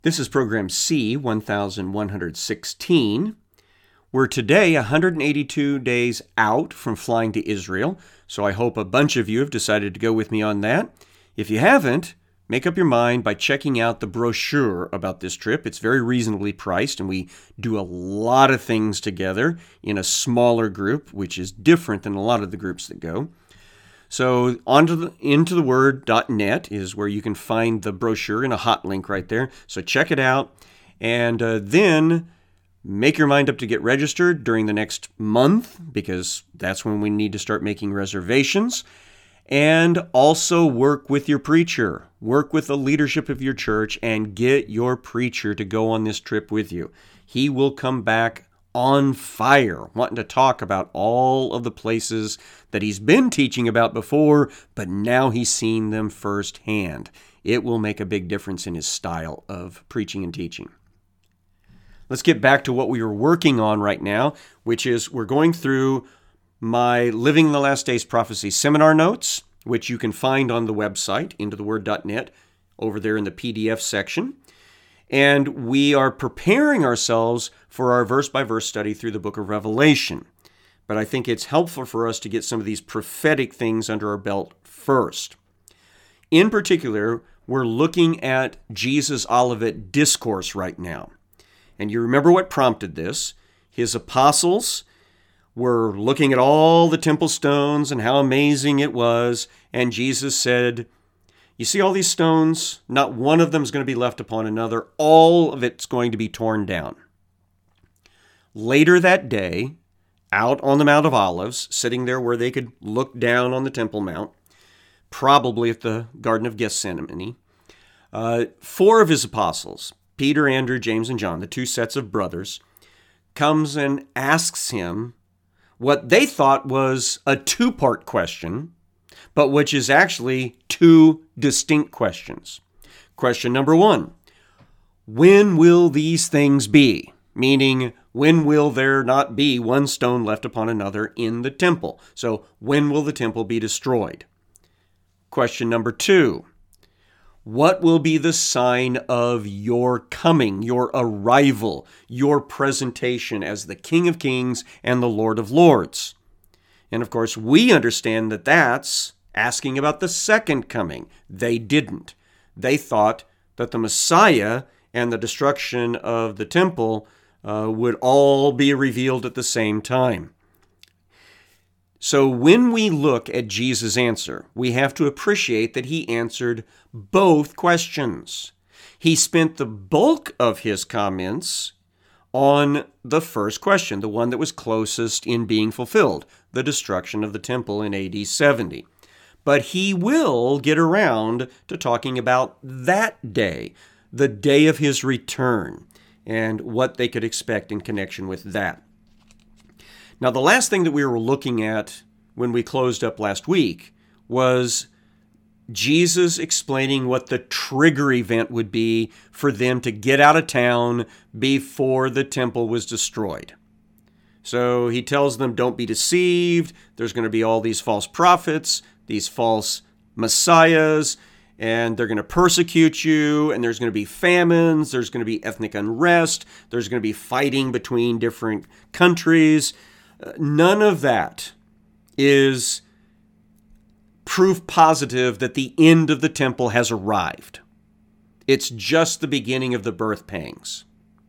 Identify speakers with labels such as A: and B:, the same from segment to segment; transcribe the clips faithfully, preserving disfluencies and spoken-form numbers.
A: This is program C one thousand one hundred sixteen. We're today one hundred eighty-two days out from flying to Israel, so I hope a bunch of you have decided to go with me on that. If you haven't, make up your mind by checking out the brochure about this trip. It's very reasonably priced, and we do a lot of things together in a smaller group, which is different than a lot of the groups that go. So onto the, into the word dot net is where you can find the brochure in a hot link right there. So check it out, and uh, then make your mind up to get registered during the next month, because that's when we need to start making reservations. And also work with your preacher. Work with the leadership of your church and get your preacher to go on this trip with you. He will come back on fire, wanting to talk about all of the places that he's been teaching about before, but now he's seen them firsthand. It will make a big difference in his style of preaching and teaching. Let's get back to what we are working on right now, which is we're going through my Living the Last Days Prophecy seminar notes, which you can find on the website, into the word dot net, over there in the P D F section. And we are preparing ourselves for our verse-by-verse study through the book of Revelation. But I think it's helpful for us to get some of these prophetic things under our belt first. In particular, we're looking at Jesus' Olivet Discourse right now. And you remember what prompted this. His apostles were looking at all the temple stones and how amazing it was, and Jesus said, "You see all these stones? Not one of them is going to be left upon another. All of it's going to be torn down." Later that day, out on the Mount of Olives, sitting there where they could look down on the Temple Mount, probably at the Garden of Gethsemane, uh, four of his apostles, Peter, Andrew, James, and John, the two sets of brothers, comes and asks him what they thought was a two-part question, but which is actually two distinct questions. Question number one, when will these things be? Meaning, when will there not be one stone left upon another in the temple? So, when will the temple be destroyed? Question number two, what will be the sign of your coming, your arrival, your presentation as the King of Kings and the Lord of Lords? And of course, we understand that that's asking about the second coming. They didn't. They thought that the Messiah and the destruction of the temple uh, would all be revealed at the same time. So when we look at Jesus' answer, we have to appreciate that he answered both questions. He spent the bulk of his comments on the first question, the one that was closest in being fulfilled, the destruction of the temple in A D seventy. But he will get around to talking about that day, the day of his return, and what they could expect in connection with that. Now, the last thing that we were looking at when we closed up last week was Jesus explaining what the trigger event would be for them to get out of town before the temple was destroyed. So he tells them, don't be deceived. There's going to be all these false prophets, these false messiahs, and they're going to persecute you, and there's going to be famines, there's going to be ethnic unrest, there's going to be fighting between different countries. None of that is proof positive that the end of the temple has arrived. It's just the beginning of the birth pangs.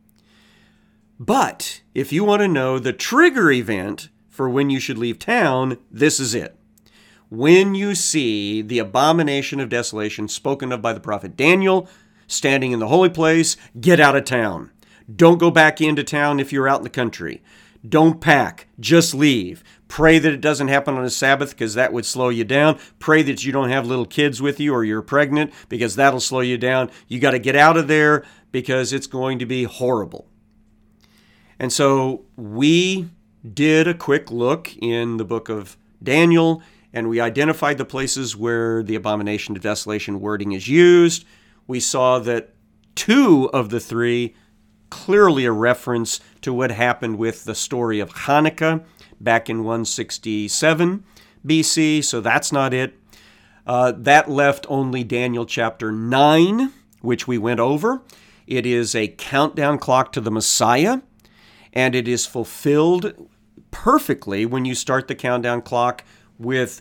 A: But if you want to know the trigger event for when you should leave town, this is it. When you see the abomination of desolation spoken of by the prophet Daniel standing in the holy place, get out of town. Don't go back into town if you're out in the country. Don't pack, just leave. Pray that it doesn't happen on a Sabbath because that would slow you down. Pray that you don't have little kids with you or you're pregnant because that'll slow you down. You got to get out of there because it's going to be horrible. And so we did a quick look in the book of Daniel, and we identified the places where the abomination of desolation wording is used. We saw that two of the three clearly a reference to what happened with the story of Hanukkah back in one sixty-seven B C, so that's not it. Uh, that left only Daniel chapter nine, which we went over. It is a countdown clock to the Messiah, and it is fulfilled perfectly when you start the countdown clock with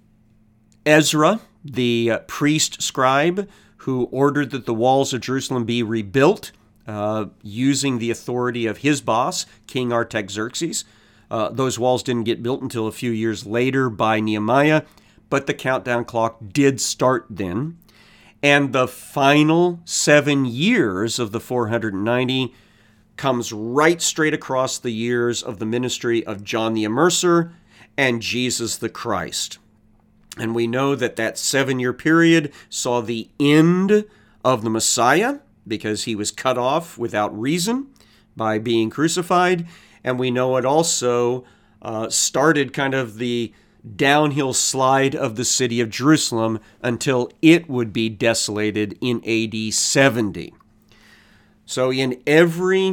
A: Ezra, the uh, priest scribe, who ordered that the walls of Jerusalem be rebuilt uh, using the authority of his boss, King Artaxerxes. Uh, those walls didn't get built until a few years later by Nehemiah, but the countdown clock did start then. And the final seven years of the four hundred ninety comes right straight across the years of the ministry of John the Immerser and Jesus the Christ. And we know that that seven-year period saw the end of the Messiah because he was cut off without reason by being crucified. And we know it also uh, started kind of the downhill slide of the city of Jerusalem until it would be desolated in A D seventy. So in every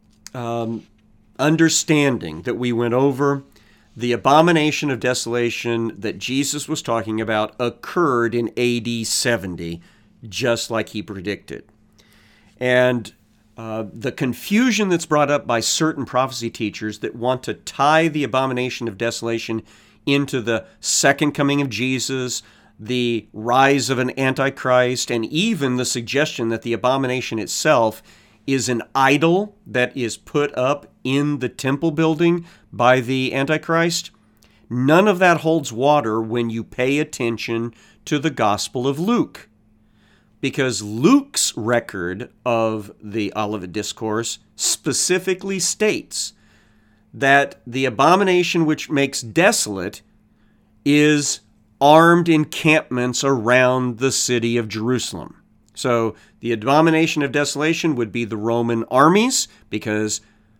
A: um, understanding that we went over, the abomination of desolation that Jesus was talking about occurred in A D seventy, just like he predicted. And uh, the confusion that's brought up by certain prophecy teachers that want to tie the abomination of desolation into the second coming of Jesus, the rise of an antichrist, and even the suggestion that the abomination itself is an idol that is put up in the temple building by the Antichrist. None of that holds water when you pay attention to the Gospel of Luke. Because Luke's record of the Olivet Discourse specifically states that the abomination which makes desolate is armed encampments around the city of Jerusalem. So the abomination of desolation would be the Roman armies because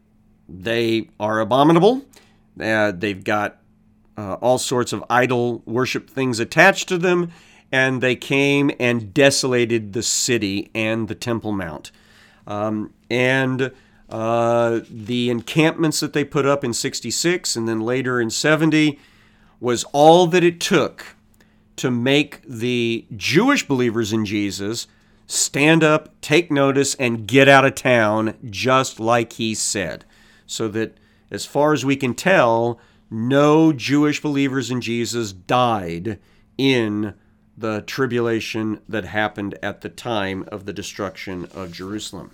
A: they are abominable. Uh, they've got uh, all sorts of idol worship things attached to them, and they came and desolated the city and the Temple Mount. Um, and uh, the encampments that they put up in sixty-six and then later in seventy was all that it took to make the Jewish believers in Jesus stand up, take notice, and get out of town just like he said. So that, as far as we can tell, no Jewish believers in Jesus died in the tribulation that happened at the time of the destruction of Jerusalem.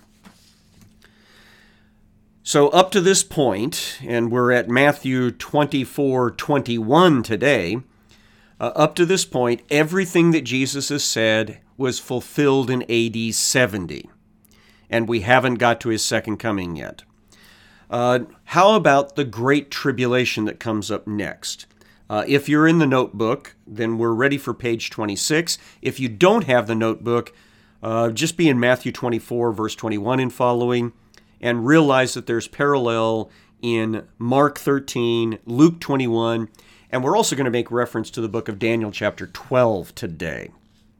A: So up to this point, and we're at Matthew twenty-four twenty-one today, uh, up to this point, everything that Jesus has said was fulfilled in A D seventy, and we haven't got to his second coming yet. Uh, how about the Great Tribulation that comes up next? Uh, if you're in the notebook, then we're ready for page twenty-six. If you don't have the notebook, uh, just be in Matthew twenty-four, verse twenty-one and following, and realize that there's parallel in Mark thirteen, Luke twenty-one, and we're also going to make reference to the book of Daniel chapter twelve today.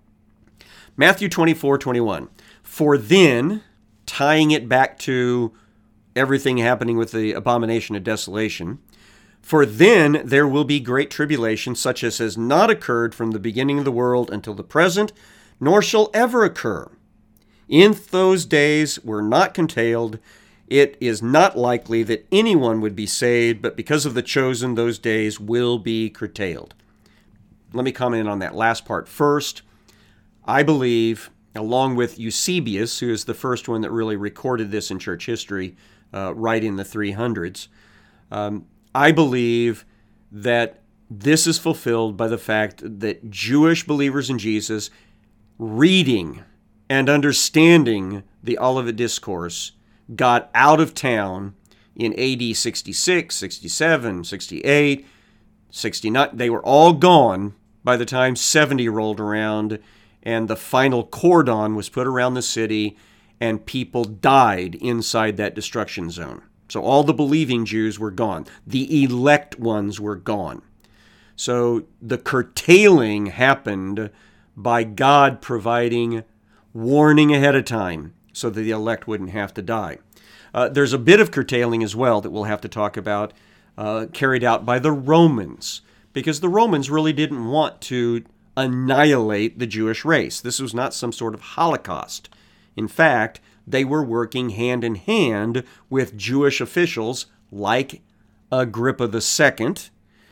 A: Matthew twenty-four twenty-one. For then, tying it back to everything happening with the abomination of desolation, for then there will be great tribulation, such as has not occurred from the beginning of the world until the present, nor shall ever occur. In those days were not curtailed. It is not likely that anyone would be saved, but because of the chosen, those days will be curtailed. Let me comment on that last part first. I believe, along with Eusebius, who is the first one that really recorded this in church history, uh, right in the three hundreds, um, I believe that this is fulfilled by the fact that Jewish believers in Jesus reading and understanding the Olivet Discourse got out of town in A D sixty-six, sixty-seven, sixty-eight, sixty-nine. They were all gone by the time seventy rolled around, and the final cordon was put around the city, and people died inside that destruction zone. So all the believing Jews were gone. The elect ones were gone. So the curtailing happened by God providing warning ahead of time so that the elect wouldn't have to die. Uh, there's a bit of curtailing as well that we'll have to talk about, uh, carried out by the Romans, because the Romans really didn't want to annihilate the Jewish race. This was not some sort of Holocaust. In fact, they were working hand in hand with Jewish officials like Agrippa the Second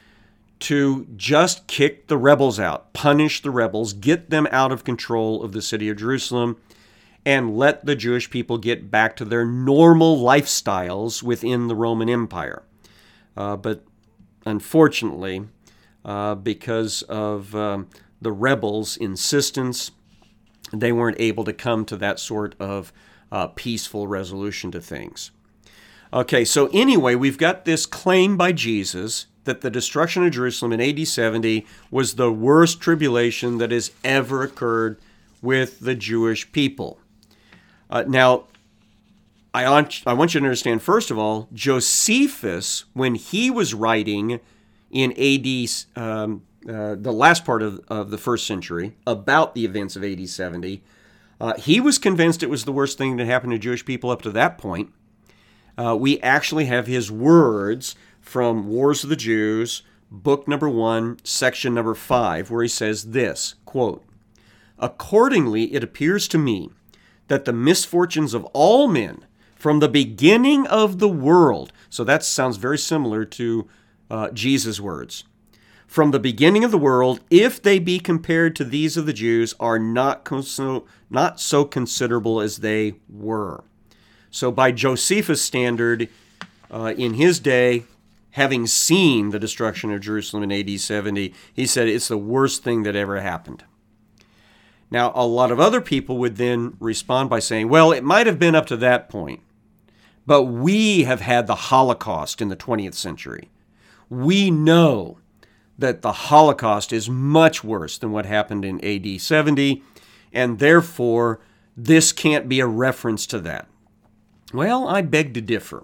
A: to just kick the rebels out, punish the rebels, get them out of control of the city of Jerusalem, and let the Jewish people get back to their normal lifestyles within the Roman Empire. Uh, but unfortunately, uh, because of um, the rebels' insistence, they weren't able to come to that sort of uh, peaceful resolution to things. Okay, so anyway, we've got this claim by Jesus that the destruction of Jerusalem in A D seventy was the worst tribulation that has ever occurred with the Jewish people. Uh, now, I want, I want you to understand, first of all, Josephus, when he was writing in A D, um, uh, the last part of, of the first century, about the events of A D seventy, uh, he was convinced it was the worst thing that happened to Jewish people up to that point. Uh, we actually have his words from Wars of the Jews, book number one, section number five, where he says this, quote, "Accordingly, it appears to me that the misfortunes of all men from the beginning of the world," so that sounds very similar to uh, Jesus' words, "from the beginning of the world, if they be compared to these of the Jews, are not, so, not so considerable as they were." So by Josephus' standard, uh, in his day, having seen the destruction of Jerusalem in A D seventy, he said it's the worst thing that ever happened. Now, a lot of other people would then respond by saying, well, it might have been up to that point, but we have had the Holocaust in the twentieth century. We know that the Holocaust is much worse than what happened in A D seventy, and therefore, this can't be a reference to that. Well, I beg to differ.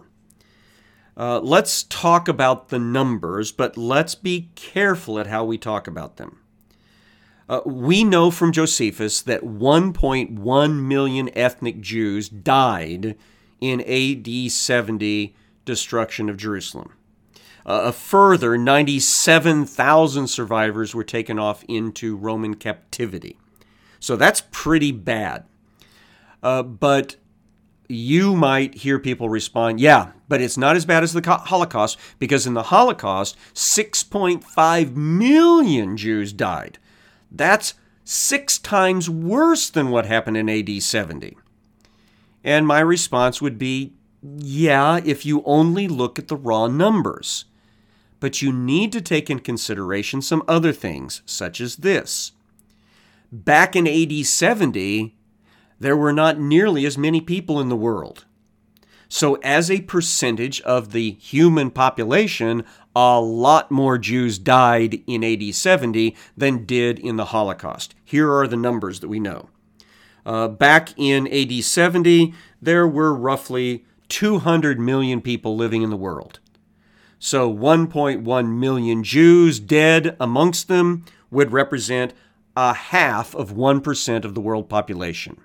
A: Uh, let's talk about the numbers, but let's be careful at how we talk about them. Uh, we know from Josephus that one point one million ethnic Jews died in A D seventy destruction of Jerusalem. Uh, a further ninety-seven thousand survivors were taken off into Roman captivity. So that's pretty bad. Uh, but you might hear people respond, yeah, but it's not as bad as the Holocaust, because in the Holocaust, six point five million Jews died. That's six times worse than what happened in A D seventy. And my response would be, yeah, if you only look at the raw numbers. But you need to take in consideration some other things, such as this. Back in A D seventy, there were not nearly as many people in the world. So as a percentage of the human population, a lot more Jews died in A D seventy than did in the Holocaust. Here are the numbers that we know. Uh, back in A D seventy, there were roughly two hundred million people living in the world. So one point one million Jews dead amongst them would represent a half of one percent of the world population.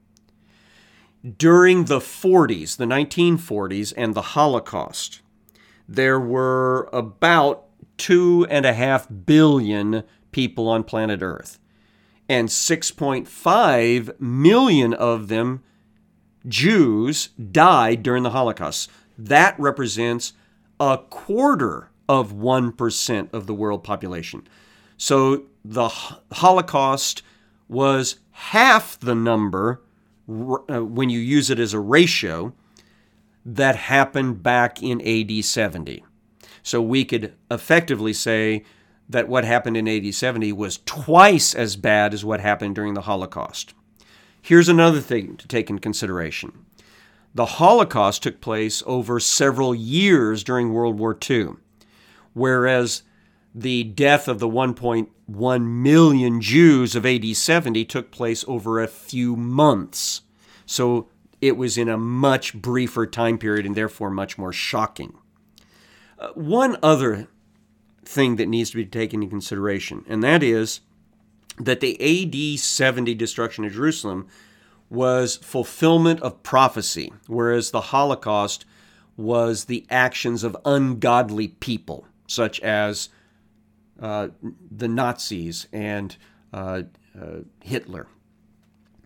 A: During the forties, the nineteen forties, and the Holocaust, there were about two and a half billion people on planet Earth, and six point five million of them, Jews, died during the Holocaust. That represents a quarter of one percent of the world population. So the Holocaust was half the number when you use it as a ratio that happened back in A D seventy. So we could effectively say that what happened in A D seventy was twice as bad as what happened during the Holocaust. Here's another thing to take in consideration. The Holocaust took place over several years during World War Two, whereas the death of the one point one million Jews of A D seventy took place over a few months. So it was in a much briefer time period and therefore much more shocking. Uh, one other thing that needs to be taken into consideration, and that is that the A D seventy destruction of Jerusalem was fulfillment of prophecy, whereas the Holocaust was the actions of ungodly people, such as uh, the Nazis and uh, uh, Hitler.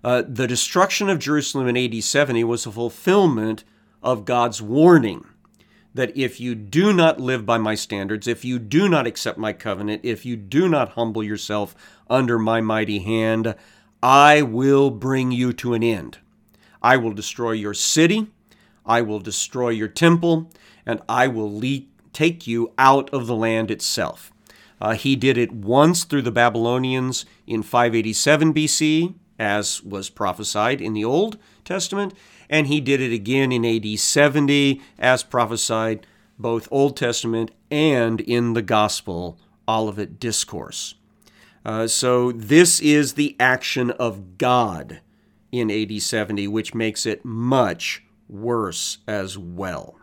A: Uh, the destruction of Jerusalem in A D seventy was a fulfillment of God's warning that if you do not live by my standards, if you do not accept my covenant, if you do not humble yourself under my mighty hand, I will bring you to an end. I will destroy your city, I will destroy your temple, and I will lead, take you out of the land itself. Uh, he did it once through the Babylonians in five eighty-seven B C, as was prophesied in the Old Testament, and he did it again in A D seventy, as prophesied both Old Testament and in the Gospel Olivet Discourse. Uh, so this is the action of God in A D seventy, which makes it much worse as well.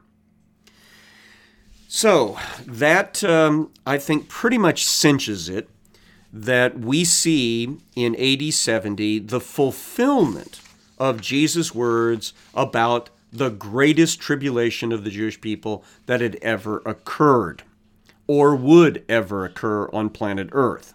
A: So that, um, I think, pretty much cinches it, that we see in A D seventy the fulfillment of Jesus' words about the greatest tribulation of the Jewish people that had ever occurred or would ever occur on planet Earth.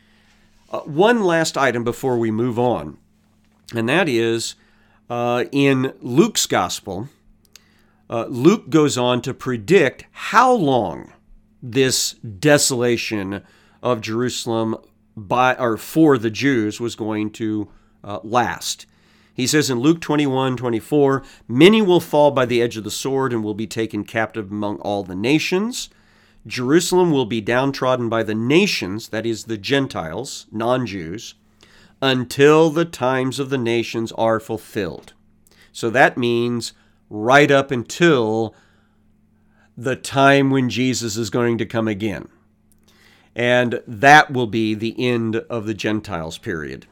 A: Uh, one last item before we move on, and that is uh, in Luke's Gospel, uh, Luke goes on to predict how long this desolation of Jerusalem by or for the Jews was going to uh, last. He says in Luke twenty-one twenty-four, many will fall by the edge of the sword and will be taken captive among all the nations. Jerusalem will be downtrodden by the nations, that is the Gentiles, non-Jews, until the times of the nations are fulfilled. So that means right up until the time when Jesus is going to come again. And that will be the end of the Gentiles period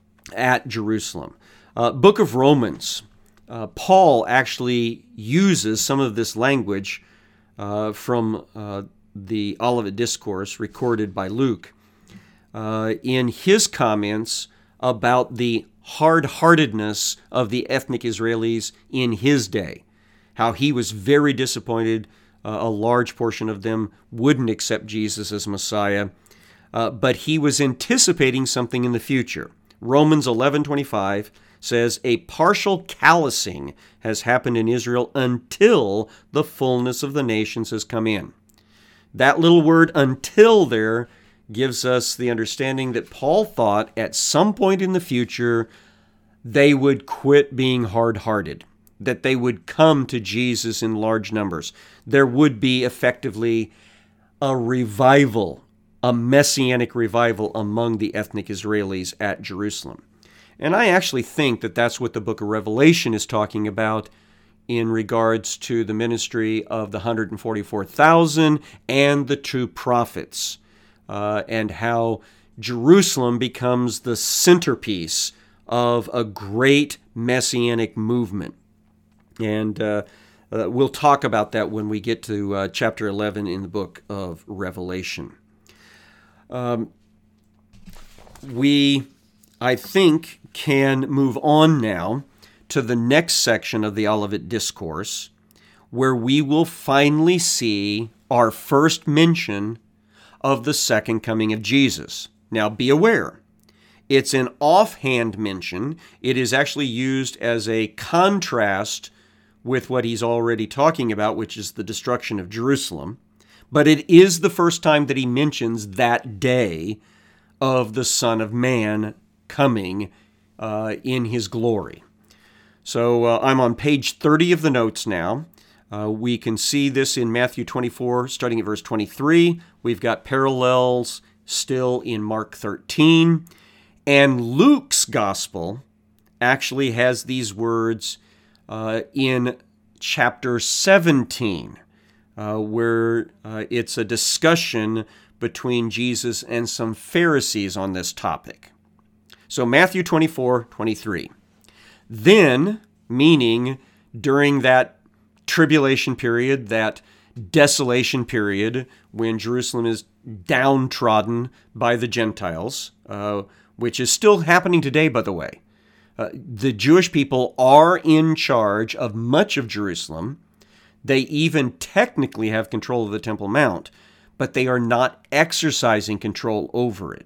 A: at Jerusalem. Uh, Book of Romans, uh, Paul actually uses some of this language uh, from uh, the Olivet Discourse recorded by Luke uh, in his comments about the hard-heartedness of the ethnic Israelis in his day, how he was very disappointed. Uh, a large portion of them wouldn't accept Jesus as Messiah, uh, but he was anticipating something in the future. Romans eleven twenty-five says, a partial callousing has happened in Israel until the fullness of the nations has come in. That little word until there gives us the understanding that Paul thought at some point in the future they would quit being hard-hearted, that they would come to Jesus in large numbers. There would be effectively a revival, a messianic revival among the ethnic Israelis at Jerusalem. And I actually think that that's what the book of Revelation is talking about in regards to the ministry of the one hundred forty-four thousand and the two prophets, uh, and how Jerusalem becomes the centerpiece of a great messianic movement. And uh, uh, we'll talk about that when we get to uh, chapter eleven in the book of Revelation. Um, we, I think, can move on now to the next section of the Olivet Discourse, where we will finally see our first mention of the second coming of Jesus. Now, be aware, it's an offhand mention. It is actually used as a contrast with what he's already talking about, which is the destruction of Jerusalem. But it is the first time that he mentions that day of the Son of Man coming uh, in his glory. So uh, I'm on page thirty of the notes now. Uh, we can see this in Matthew twenty-four, starting at verse twenty-three. We've got parallels still in Mark thirteen. And Luke's gospel actually has these words uh, in chapter seventeen, uh, where uh, it's a discussion between Jesus and some Pharisees on this topic. So Matthew twenty-four twenty-three. Then, meaning during that tribulation period, that desolation period, when Jerusalem is downtrodden by the Gentiles, uh, which is still happening today, by the way. Uh, the Jewish people are in charge of much of Jerusalem. They even technically have control of the Temple Mount, but they are not exercising control over it.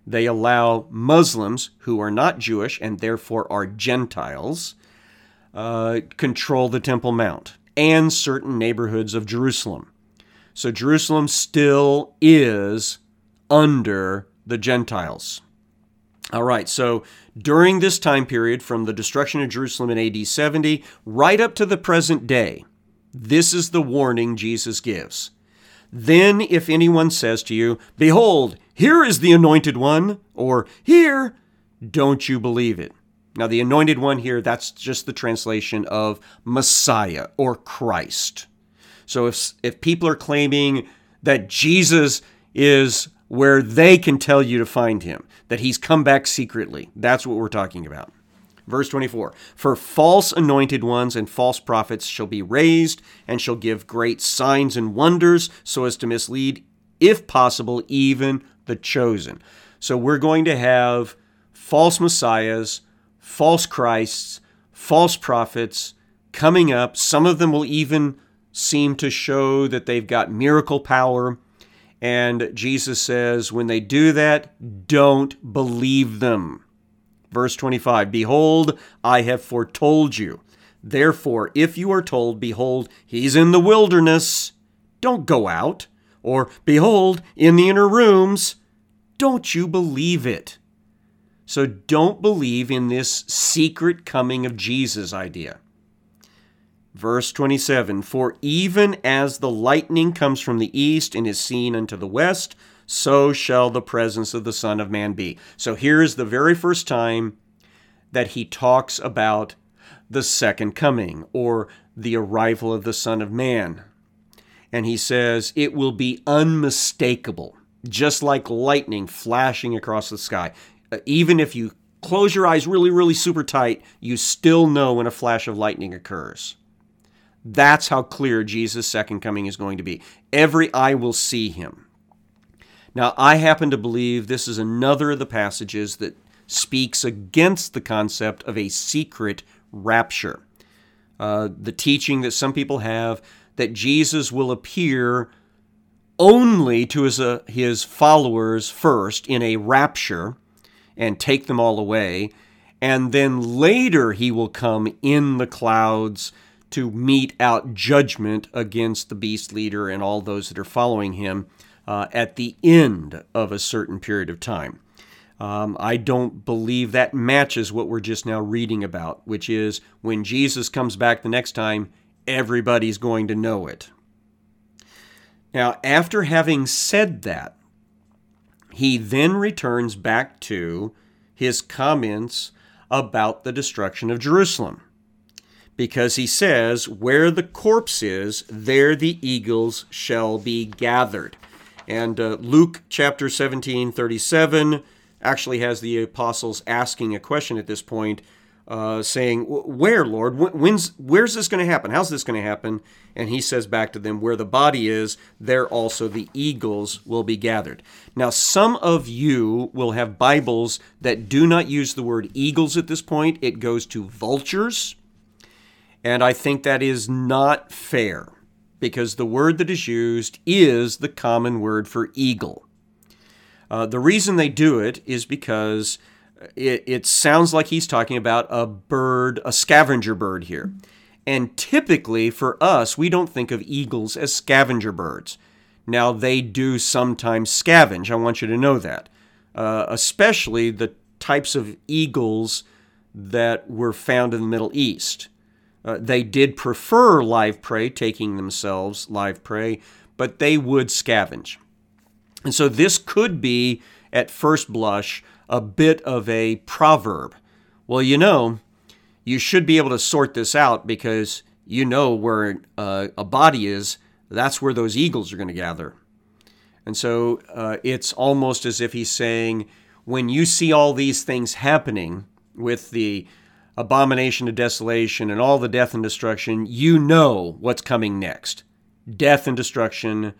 A: they allow Muslims, who are not Jewish and therefore are Gentiles, uh, control the Temple Mount and certain neighborhoods of Jerusalem. So Jerusalem still is under the Gentiles. All right, so during this time period, from the destruction of Jerusalem in A D seventy, right up to the present day, this is the warning Jesus gives. Then if anyone says to you, "Behold, here is the Anointed One," or "Here," don't you believe it. Now, the Anointed One here, that's just the translation of Messiah or Christ. So if, if people are claiming that Jesus is where they can tell you to find him, that he's come back secretly, that's what we're talking about. Verse twenty-four, "For false anointed ones and false prophets shall be raised, and shall give great signs and wonders, so as to mislead, if possible, even the chosen." So we're going to have false messiahs, false Christs, false prophets coming up. Some of them will even seem to show that they've got miracle power. And Jesus says, when they do that, don't believe them. Verse twenty-five, "Behold, I have foretold you. Therefore, if you are told, 'Behold, he's in the wilderness,' don't go out. Or, 'Behold, in the inner rooms,' don't you believe it." So don't believe in this secret coming of Jesus idea. Verse twenty-seven, "For even as the lightning comes from the east and is seen unto the west, so shall the presence of the Son of Man be." So here is the very first time that he talks about the second coming or the arrival of the Son of Man. And he says, it will be unmistakable, just like lightning flashing across the sky. Uh, even if you close your eyes really, really super tight, you still know when a flash of lightning occurs. That's how clear Jesus' second coming is going to be. Every eye will see him. Now, I happen to believe this is another of the passages that speaks against the concept of a secret rapture. Uh, the teaching that some people have that Jesus will appear only to his, uh, his followers first in a rapture and take them all away, and then later he will come in the clouds to mete out judgment against the beast leader and all those that are following him uh, at the end of a certain period of time. Um, I don't believe that matches what we're just now reading about, which is when Jesus comes back the next time, everybody's going to know it. Now, after having said that, he then returns back to his comments about the destruction of Jerusalem. Because he says, where the corpse is, there the eagles shall be gathered. And uh, Luke chapter seventeen, thirty-seven actually has the apostles asking a question at this point, uh, saying, where, Lord? When's, where's this going to happen? How's this going to happen? And he says back to them, where the body is, there also the eagles will be gathered. Now, some of you will have Bibles that do not use the word eagles at this point. It goes to vultures. And I think that is not fair, because the word that is used is the common word for eagle. Uh, the reason they do it is because it, it sounds like he's talking about a bird, a scavenger bird here. And typically for us, we don't think of eagles as scavenger birds. Now, they do sometimes scavenge. I want you to know that. Uh, especially the types of eagles that were found in the Middle East. Uh, they did prefer live prey, taking themselves live prey, but they would scavenge. And so this could be, at first blush, a bit of a proverb. Well, you know, you should be able to sort this out because you know where uh, a body is, that's where those eagles are going to gather. And so uh, it's almost as if he's saying, when you see all these things happening with the abomination of desolation and all the death and destruction, you know what's coming next. Death and destruction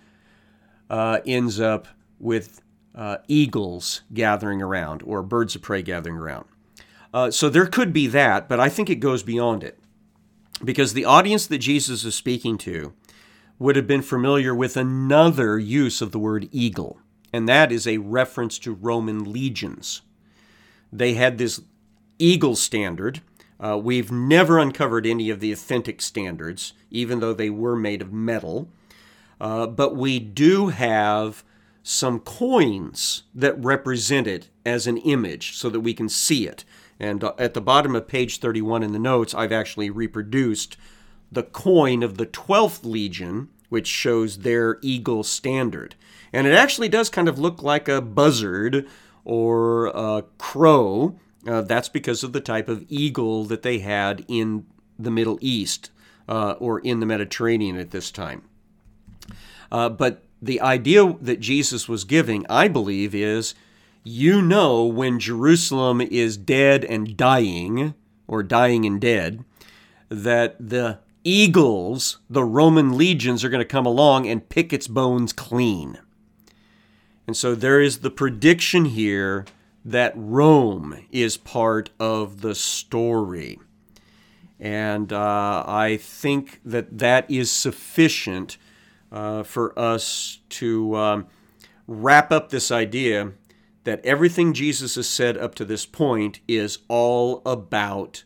A: uh, ends up with uh, eagles gathering around, or birds of prey gathering around. Uh, so there could be that, but I think it goes beyond it. Because the audience that Jesus is speaking to would have been familiar with another use of the word eagle. and that is a reference to Roman legions. They had this eagle standard. Uh, we've never uncovered any of the authentic standards, even though they were made of metal. Uh, but we do have some coins that represent it as an image so that we can see it. And uh, at the bottom of page thirty-one in the notes, I've actually reproduced the coin of the twelfth Legion, which shows their eagle standard. And it actually does kind of look like a buzzard or a crow. Uh, that's because of the type of eagle that they had in the Middle East uh, or in the Mediterranean at this time. Uh, but the idea that Jesus was giving, I believe, is you know when Jerusalem is dead and dying, or dying and dead, that the eagles, the Roman legions, are going to come along and pick its bones clean. And so there is the prediction here that Rome is part of the story. And uh, I think that that is sufficient uh, for us to um, wrap up this idea that everything Jesus has said up to this point is all about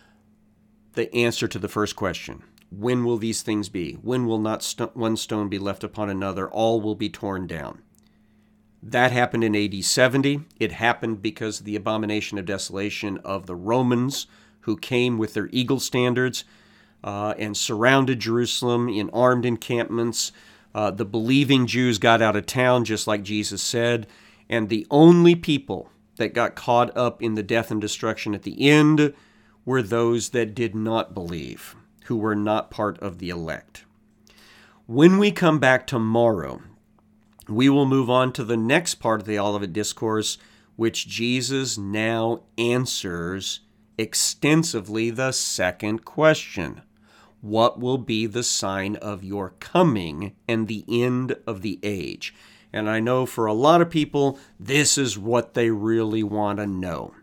A: the answer to the first question. When will these things be? When will not st- one stone be left upon another? All will be torn down. That happened in A D seventy. It happened because of the abomination of desolation of the Romans, who came with their eagle standards uh, and surrounded Jerusalem in armed encampments. Uh, the believing Jews got out of town, just like Jesus said. And the only people that got caught up in the death and destruction at the end were those that did not believe, who were not part of the elect. When we come back tomorrow, we will move on to the next part of the Olivet Discourse, which Jesus now answers extensively the second question. What will be the sign of your coming and the end of the age? And I know for a lot of people, this is what they really want to know.